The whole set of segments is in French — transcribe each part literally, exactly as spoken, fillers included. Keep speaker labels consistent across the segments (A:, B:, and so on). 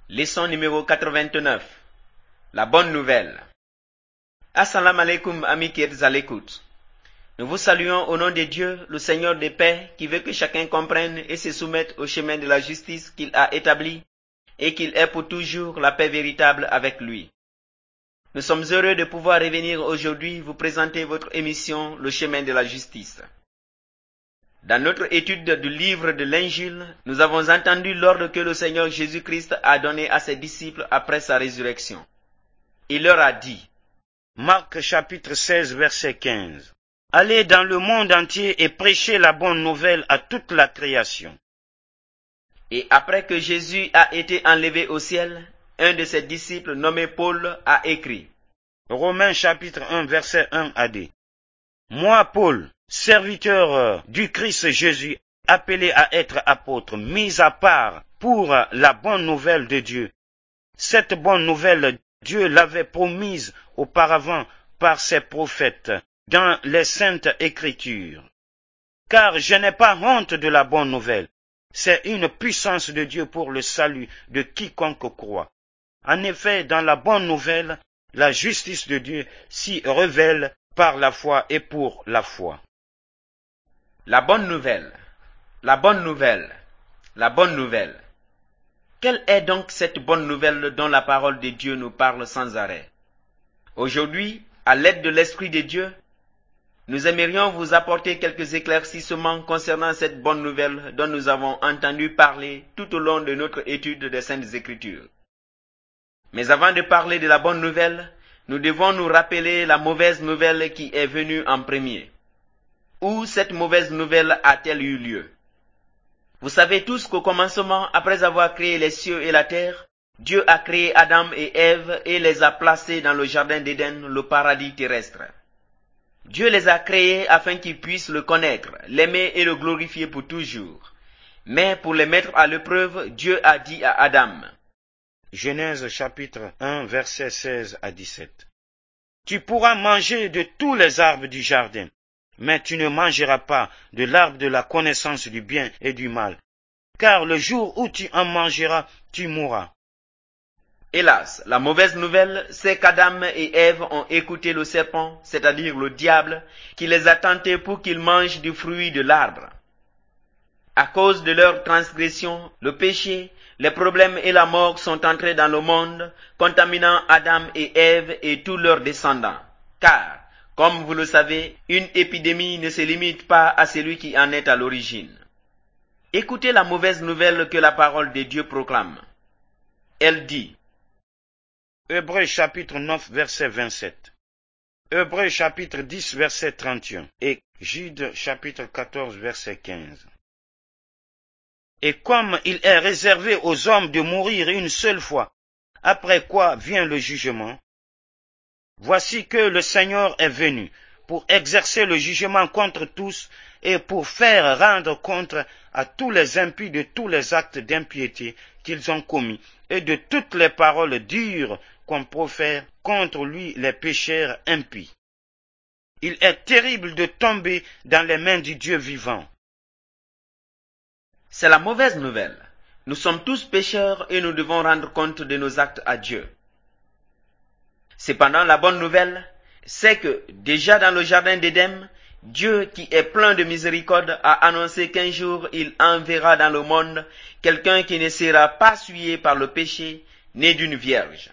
A: Leçon numéro quatre-vingt-neuf. La bonne nouvelle. Assalamu alaikum, amis qui êtes à l'écoute. Nous vous saluons au nom de Dieu, le Seigneur de paix, qui veut que chacun comprenne et se soumette au chemin de la justice qu'il a établi et qu'il ait pour toujours la paix véritable avec lui. Nous sommes heureux de pouvoir revenir aujourd'hui vous présenter votre émission Le chemin de la justice. Dans notre étude du livre de l'Injil, nous avons entendu l'ordre que le Seigneur Jésus-Christ a donné à ses disciples après sa résurrection. Il leur a dit,
B: Marc chapitre seize, verset quinze. Allez dans le monde entier et prêchez la bonne nouvelle à toute la création.
A: Et après que Jésus a été enlevé au ciel, un de ses disciples nommé Paul a écrit.
B: Romains chapitre un, verset un à deux. Moi, Paul, serviteur du Christ Jésus, appelé à être apôtre, mis à part pour la bonne nouvelle de Dieu. Cette bonne nouvelle, Dieu l'avait promise auparavant par ses prophètes dans les saintes Écritures. Car je n'ai pas honte de la bonne nouvelle. C'est une puissance de Dieu pour le salut de quiconque croit. En effet, dans la bonne nouvelle, la justice de Dieu s'y révèle par la foi et pour la foi.
A: La bonne nouvelle, la bonne nouvelle, la bonne nouvelle. Quelle est donc cette bonne nouvelle dont la parole de Dieu nous parle sans arrêt? Aujourd'hui, à l'aide de l'Esprit de Dieu, nous aimerions vous apporter quelques éclaircissements concernant cette bonne nouvelle dont nous avons entendu parler tout au long de notre étude des Saintes Écritures. Mais avant de parler de la bonne nouvelle, nous devons nous rappeler la mauvaise nouvelle qui est venue en premier. Où cette mauvaise nouvelle a-t-elle eu lieu? Vous savez tous qu'au commencement, après avoir créé les cieux et la terre, Dieu a créé Adam et Ève et les a placés dans le jardin d'Éden, le paradis terrestre. Dieu les a créés afin qu'ils puissent le connaître, l'aimer et le glorifier pour toujours. Mais pour les mettre à l'épreuve, Dieu a dit à Adam.
B: Genèse chapitre un, verset seize à dix-sept. Tu pourras manger de tous les arbres du jardin, mais tu ne mangeras pas de l'arbre de la connaissance du bien et du mal, car le jour où tu en mangeras, tu mourras.
A: Hélas, la mauvaise nouvelle, c'est qu'Adam et Ève ont écouté le serpent, c'est-à-dire le diable, qui les a tentés pour qu'ils mangent du fruit de l'arbre. À cause de leur transgression, le péché, les problèmes et la mort sont entrés dans le monde, contaminant Adam et Ève et tous leurs descendants. Car, comme vous le savez, une épidémie ne se limite pas à celui qui en est à l'origine. Écoutez la mauvaise nouvelle que la parole de Dieu proclame. Elle dit,
B: Hébreux chapitre neuf, verset vingt-sept. Hébreux chapitre dix, verset trente et un. Et Jude chapitre quatorze, verset quinze. Et comme il est réservé aux hommes de mourir une seule fois, après quoi vient le jugement, voici que le Seigneur est venu pour exercer le jugement contre tous et pour faire rendre compte à tous les impies de tous les actes d'impiété qu'ils ont commis et de toutes les paroles dures qu'on profère contre lui les pécheurs impies. Il est terrible de tomber dans les mains du Dieu vivant.
A: C'est la mauvaise nouvelle. Nous sommes tous pécheurs et nous devons rendre compte de nos actes à Dieu. Cependant, la bonne nouvelle, c'est que déjà dans le jardin d'Éden, Dieu qui est plein de miséricorde a annoncé qu'un jour il enverra dans le monde quelqu'un qui ne sera pas souillé par le péché, né d'une vierge.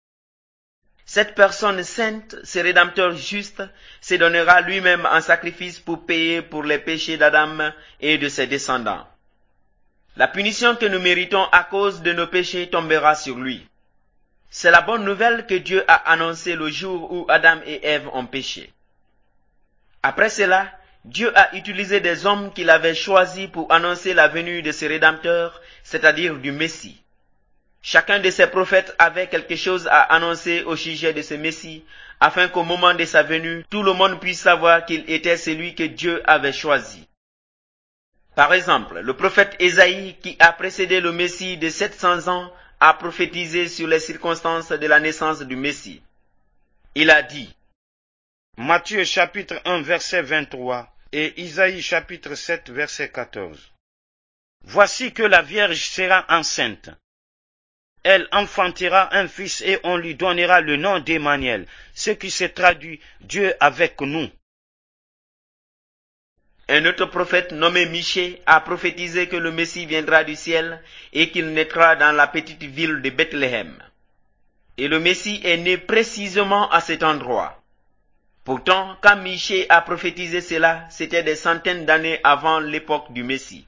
A: Cette personne sainte, ce rédempteur juste, se donnera lui-même en sacrifice pour payer pour les péchés d'Adam et de ses descendants. La punition que nous méritons à cause de nos péchés tombera sur lui. C'est la bonne nouvelle que Dieu a annoncée le jour où Adam et Ève ont péché. Après cela, Dieu a utilisé des hommes qu'il avait choisis pour annoncer la venue de ce Rédempteur, c'est-à-dire du Messie. Chacun de ces prophètes avait quelque chose à annoncer au sujet de ce Messie, afin qu'au moment de sa venue, tout le monde puisse savoir qu'il était celui que Dieu avait choisi. Par exemple, le prophète Ésaïe, qui a précédé le Messie de sept cents ans, a prophétisé sur les circonstances de la naissance du Messie. Il a dit,
B: Matthieu chapitre un, verset vingt-trois et Isaïe chapitre sept, verset quatorze. Voici que la Vierge sera enceinte. Elle enfantera un fils et on lui donnera le nom d'Emmanuel, ce qui se traduit Dieu avec nous.
A: Un autre prophète nommé Michée a prophétisé que le Messie viendra du ciel et qu'il naîtra dans la petite ville de Bethléem. Et le Messie est né précisément à cet endroit. Pourtant, quand Michée a prophétisé cela, c'était des centaines d'années avant l'époque du Messie.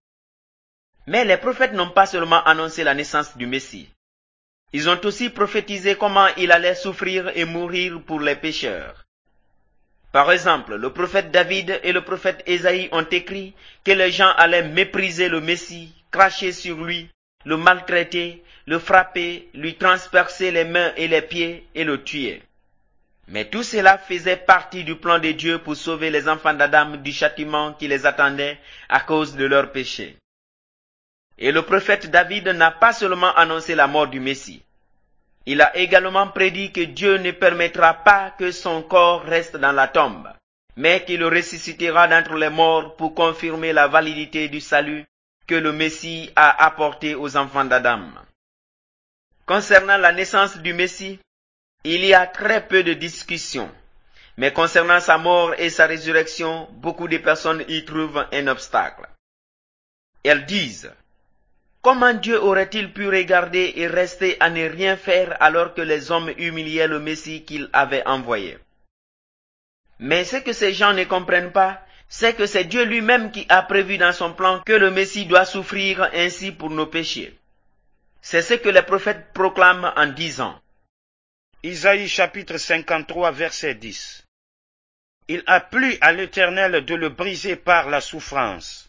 A: Mais les prophètes n'ont pas seulement annoncé la naissance du Messie. Ils ont aussi prophétisé comment il allait souffrir et mourir pour les pécheurs. Par exemple, le prophète David et le prophète Ésaïe ont écrit que les gens allaient mépriser le Messie, cracher sur lui, le maltraiter, le frapper, lui transpercer les mains et les pieds et le tuer. Mais tout cela faisait partie du plan de Dieu pour sauver les enfants d'Adam du châtiment qui les attendait à cause de leurs péchés. Et le prophète David n'a pas seulement annoncé la mort du Messie. Il a également prédit que Dieu ne permettra pas que son corps reste dans la tombe, mais qu'il le ressuscitera d'entre les morts pour confirmer la validité du salut que le Messie a apporté aux enfants d'Adam. Concernant la naissance du Messie, il y a très peu de discussions, mais concernant sa mort et sa résurrection, beaucoup de personnes y trouvent un obstacle. Elles disent: comment Dieu aurait-il pu regarder et rester à ne rien faire alors que les hommes humiliaient le Messie qu'il avait envoyé? Mais ce que ces gens ne comprennent pas, c'est que c'est Dieu lui-même qui a prévu dans son plan que le Messie doit souffrir ainsi pour nos péchés. C'est ce que les prophètes proclament en disant.
B: Isaïe chapitre cinquante-trois verset dix. Il a plu à l'Éternel de le briser par la souffrance.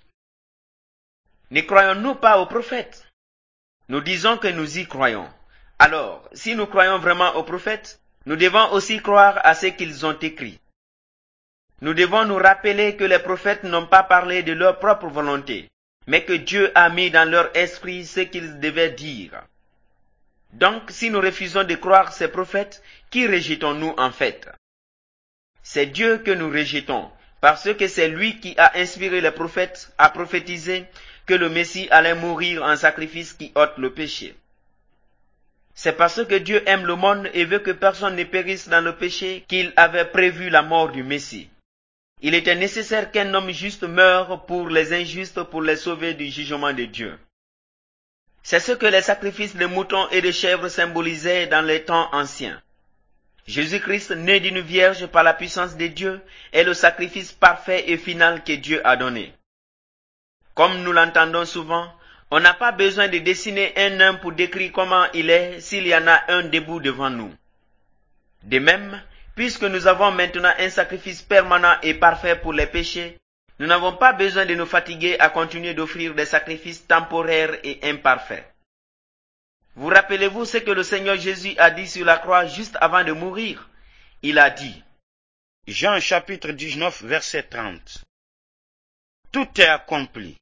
A: Ne croyons-nous pas aux prophètes? Nous disons que nous y croyons. Alors, si nous croyons vraiment aux prophètes, nous devons aussi croire à ce qu'ils ont écrit. Nous devons nous rappeler que les prophètes n'ont pas parlé de leur propre volonté, mais que Dieu a mis dans leur esprit ce qu'ils devaient dire. Donc, si nous refusons de croire ces prophètes, qui rejetons-nous en fait? C'est Dieu que nous rejetons, parce que c'est lui qui a inspiré les prophètes à prophétiser que le Messie allait mourir en sacrifice qui ôte le péché. C'est parce que Dieu aime le monde et veut que personne ne périsse dans le péché qu'il avait prévu la mort du Messie. Il était nécessaire qu'un homme juste meure pour les injustes pour les sauver du jugement de Dieu. C'est ce que les sacrifices de moutons et de chèvres symbolisaient dans les temps anciens. Jésus-Christ, né d'une vierge par la puissance de Dieu, est le sacrifice parfait et final que Dieu a donné. Comme nous l'entendons souvent, on n'a pas besoin de dessiner un homme pour décrire comment il est s'il y en a un debout devant nous. De même, puisque nous avons maintenant un sacrifice permanent et parfait pour les péchés, nous n'avons pas besoin de nous fatiguer à continuer d'offrir des sacrifices temporaires et imparfaits. Vous rappelez-vous ce que le Seigneur Jésus a dit sur la croix juste avant de mourir? Il a dit,
B: Jean chapitre dix-neuf verset trente. Tout est accompli.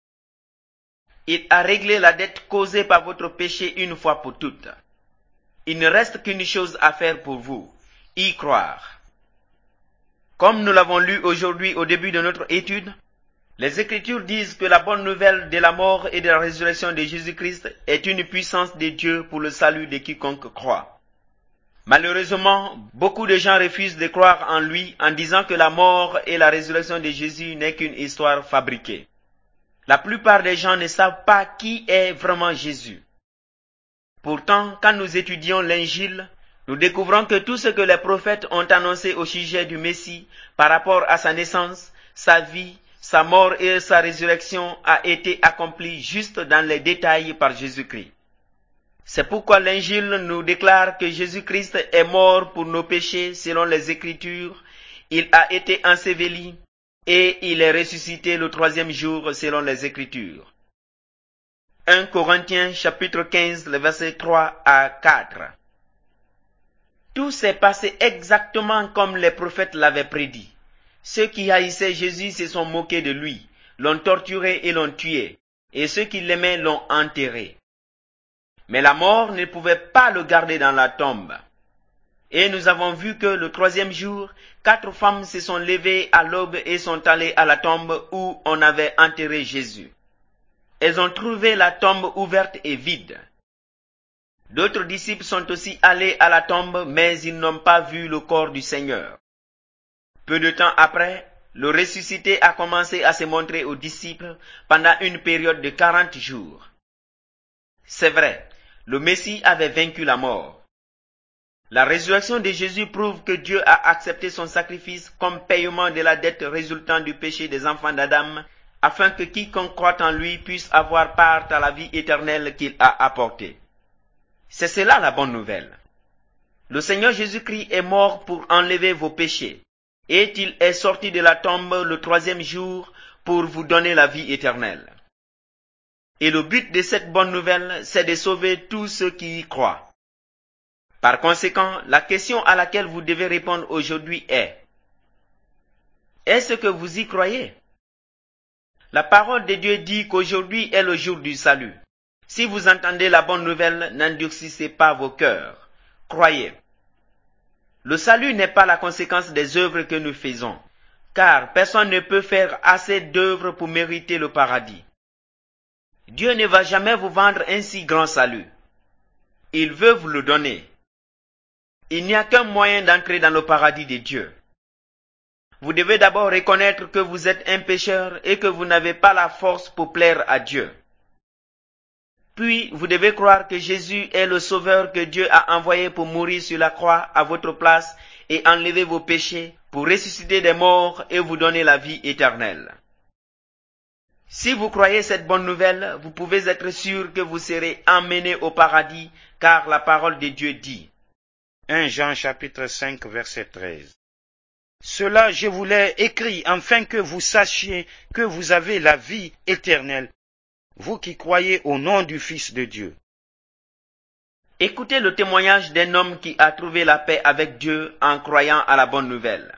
A: Il a réglé la dette causée par votre péché une fois pour toutes. Il ne reste qu'une chose à faire pour vous, y croire. Comme nous l'avons lu aujourd'hui au début de notre étude, les Écritures disent que la bonne nouvelle de la mort et de la résurrection de Jésus-Christ est une puissance de Dieu pour le salut de quiconque croit. Malheureusement, beaucoup de gens refusent de croire en lui en disant que la mort et la résurrection de Jésus n'est qu'une histoire fabriquée. La plupart des gens ne savent pas qui est vraiment Jésus. Pourtant, quand nous étudions l'Évangile, nous découvrons que tout ce que les prophètes ont annoncé au sujet du Messie par rapport à sa naissance, sa vie, sa mort et sa résurrection a été accompli juste dans les détails par Jésus-Christ. C'est pourquoi l'Évangile nous déclare que Jésus-Christ est mort pour nos péchés selon les Écritures, il a été enseveli et il est ressuscité le troisième jour selon les Écritures. un Corinthiens chapitre quinze, le verset trois à quatre. Tout s'est passé exactement comme les prophètes l'avaient prédit. Ceux qui haïssaient Jésus se sont moqués de lui, l'ont torturé et l'ont tué, et ceux qui l'aimaient l'ont enterré. Mais la mort ne pouvait pas le garder dans la tombe. Et nous avons vu que le troisième jour, quatre femmes se sont levées à l'aube et sont allées à la tombe où on avait enterré Jésus. Elles ont trouvé la tombe ouverte et vide. D'autres disciples sont aussi allés à la tombe, mais ils n'ont pas vu le corps du Seigneur. Peu de temps après, le ressuscité a commencé à se montrer aux disciples pendant une période de quarante jours. C'est vrai, le Messie avait vaincu la mort. La résurrection de Jésus prouve que Dieu a accepté son sacrifice comme paiement de la dette résultant du péché des enfants d'Adam, afin que quiconque croit en lui puisse avoir part à la vie éternelle qu'il a apportée. C'est cela la bonne nouvelle. Le Seigneur Jésus-Christ est mort pour enlever vos péchés, et il est sorti de la tombe le troisième jour pour vous donner la vie éternelle. Et le but de cette bonne nouvelle, c'est de sauver tous ceux qui y croient. Par conséquent, la question à laquelle vous devez répondre aujourd'hui est: est-ce que vous y croyez? La parole de Dieu dit qu'aujourd'hui est le jour du salut. Si vous entendez la bonne nouvelle, n'endurcissez pas vos cœurs. Croyez. Le salut n'est pas la conséquence des œuvres que nous faisons, car personne ne peut faire assez d'œuvres pour mériter le paradis. Dieu ne va jamais vous vendre un si grand salut. Il veut vous le donner. Il n'y a qu'un moyen d'entrer dans le paradis de Dieu. Vous devez d'abord reconnaître que vous êtes un pécheur et que vous n'avez pas la force pour plaire à Dieu. Puis, vous devez croire que Jésus est le Sauveur que Dieu a envoyé pour mourir sur la croix à votre place et enlever vos péchés, pour ressusciter des morts et vous donner la vie éternelle. Si vous croyez cette bonne nouvelle, vous pouvez être sûr que vous serez emmenés au paradis, car la parole de Dieu dit.
B: premier Jean chapitre cinq verset treize. Cela je vous l'ai écrit afin que vous sachiez que vous avez la vie éternelle, vous qui croyez au nom du Fils de Dieu.
A: Écoutez le témoignage d'un homme qui a trouvé la paix avec Dieu en croyant à la bonne nouvelle.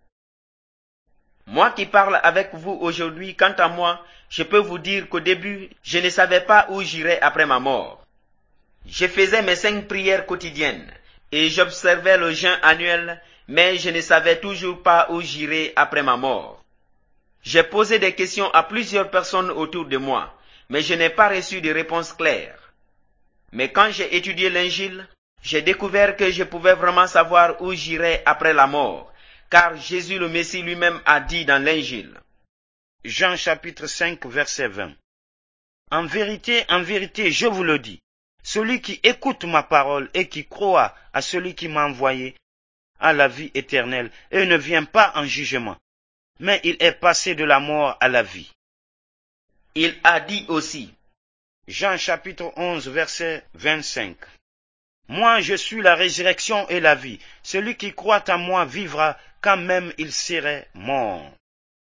A: Moi qui parle avec vous aujourd'hui, quant à moi, je peux vous dire qu'au début, je ne savais pas où j'irais après ma mort. Je faisais mes cinq prières quotidiennes et j'observais le jeûne annuel, mais je ne savais toujours pas où j'irais après ma mort. J'ai posé des questions à plusieurs personnes autour de moi, mais je n'ai pas reçu de réponse claire. Mais quand j'ai étudié l'Évangile, j'ai découvert que je pouvais vraiment savoir où j'irais après la mort, car Jésus le Messie lui-même a dit dans l'Évangile.
B: Jean chapitre cinq verset vingt. En vérité, en vérité, je vous le dis, celui qui écoute ma parole et qui croit à celui qui m'a envoyé a la vie éternelle et ne vient pas en jugement, mais il est passé de la mort à la vie.
A: Il a dit aussi.
B: Jean chapitre onze verset vingt-cinq. Moi je suis la résurrection et la vie. Celui qui croit en moi vivra quand même il serait mort.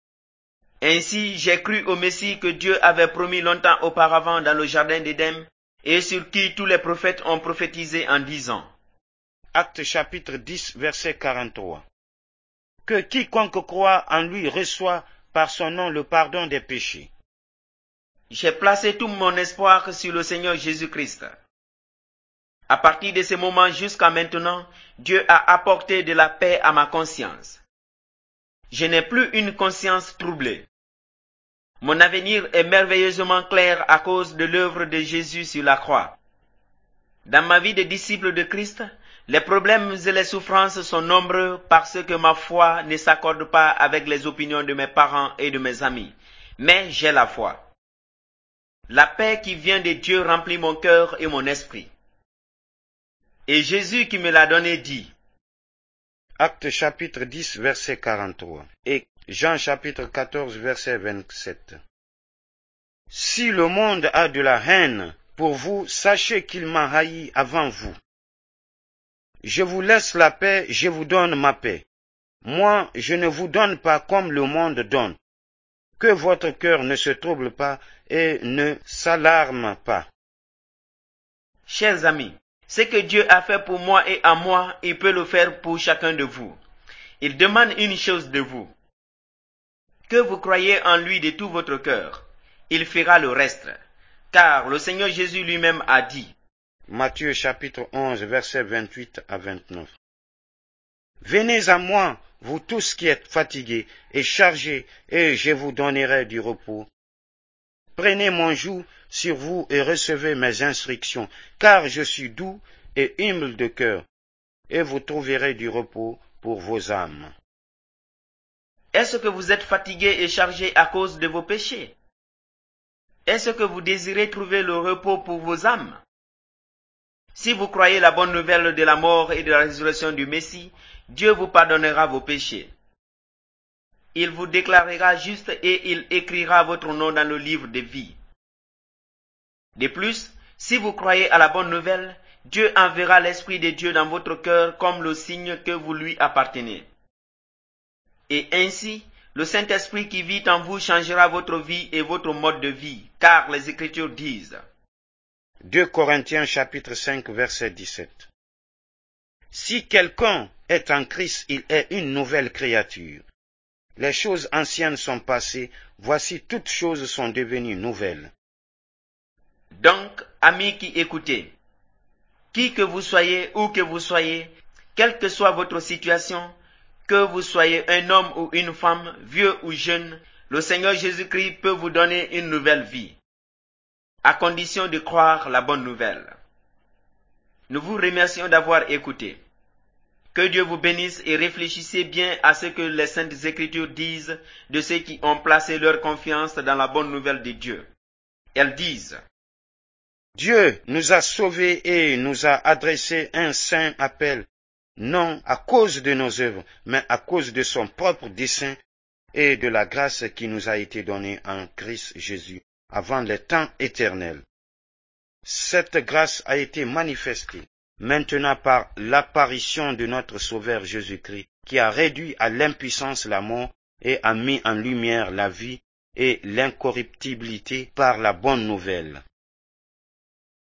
A: Ainsi j'ai cru au Messie que Dieu avait promis longtemps auparavant dans le jardin d'Éden et sur qui tous les prophètes ont prophétisé en disant.
B: Actes chapitre dix verset quarante-trois. Que quiconque croit en lui reçoit par son nom le pardon des péchés.
A: J'ai placé tout mon espoir sur le Seigneur Jésus-Christ. À partir de ce moment jusqu'à maintenant, Dieu a apporté de la paix à ma conscience. Je n'ai plus une conscience troublée. Mon avenir est merveilleusement clair à cause de l'œuvre de Jésus sur la croix. Dans ma vie de disciple de Christ, les problèmes et les souffrances sont nombreux parce que ma foi ne s'accorde pas avec les opinions de mes parents et de mes amis. Mais j'ai la foi. La paix qui vient de Dieu remplit mon cœur et mon esprit. Et Jésus qui me l'a donné dit.
B: Actes chapitre dix verset quarante-trois et Jean chapitre quatorze verset vingt-sept. Si le monde a de la haine pour vous, sachez qu'il m'a haï avant vous. Je vous laisse la paix, je vous donne ma paix. Moi, je ne vous donne pas comme le monde donne. Que votre cœur ne se trouble pas et ne s'alarme pas.
A: Chers amis, ce que Dieu a fait pour moi et à moi, il peut le faire pour chacun de vous. Il demande une chose de vous. Que vous croyez en lui de tout votre cœur. Il fera le reste. Car le Seigneur Jésus lui-même a dit.
B: Matthieu chapitre onze versets vingt-huit à vingt-neuf. Venez à moi, vous tous qui êtes fatigués et chargés, et je vous donnerai du repos. Prenez mon joug sur vous et recevez mes instructions, car je suis doux et humble de cœur, et vous trouverez du repos pour vos âmes.
A: Est-ce que vous êtes fatigué et chargé à cause de vos péchés? Est-ce que vous désirez trouver le repos pour vos âmes? Si vous croyez la bonne nouvelle de la mort et de la résurrection du Messie, Dieu vous pardonnera vos péchés. Il vous déclarera juste et il écrira votre nom dans le livre de vie. De plus, si vous croyez à la bonne nouvelle, Dieu enverra l'Esprit de Dieu dans votre cœur comme le signe que vous lui appartenez. Et ainsi, le Saint-Esprit qui vit en vous changera votre vie et votre mode de vie, car les Écritures disent.
B: deux Corinthiens chapitre cinq verset dix-sept. Si quelqu'un est en Christ, il est une nouvelle créature. Les choses anciennes sont passées, voici toutes choses sont devenues nouvelles.
A: Donc, amis qui écoutez, qui que vous soyez, où que vous soyez, quelle que soit votre situation, que vous soyez un homme ou une femme, vieux ou jeune, le Seigneur Jésus-Christ peut vous donner une nouvelle vie, à condition de croire la bonne nouvelle. Nous vous remercions d'avoir écouté. Que Dieu vous bénisse et réfléchissez bien à ce que les Saintes Écritures disent de ceux qui ont placé leur confiance dans la bonne nouvelle de Dieu. Elles disent:
B: Dieu nous a sauvés et nous a adressé un saint appel, non à cause de nos œuvres, mais à cause de son propre dessein et de la grâce qui nous a été donnée en Christ Jésus avant les temps éternels. Cette grâce a été manifestée maintenant par l'apparition de notre Sauveur Jésus-Christ, qui a réduit à l'impuissance la mort et a mis en lumière la vie et l'incorruptibilité par la bonne nouvelle.